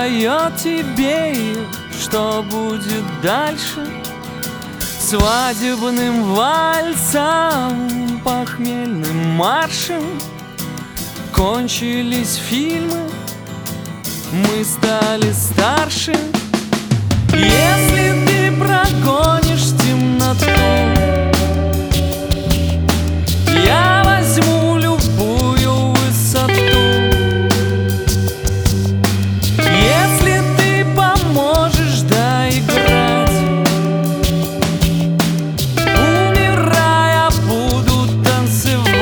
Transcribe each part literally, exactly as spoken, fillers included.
поет тебе, и что будет дальше? Свадебным вальсом, похмельным маршем кончились фильмы, мы стали старше. Если ты прогонишь темноту, я возьму любую высоту. Если ты поможешь доиграть, умирая, буду танцевать.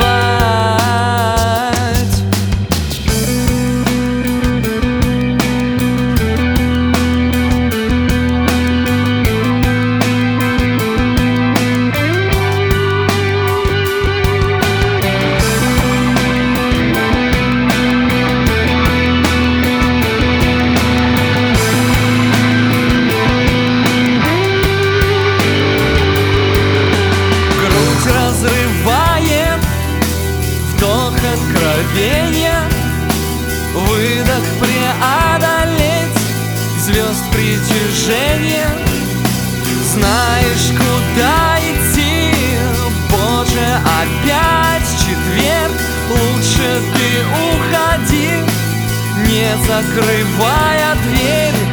Разрывает вдох откровения, выдох преодолеть звезд притяжения. Знаешь, куда идти, Боже, опять четверг. Лучше ты уходи, не закрывая дверь.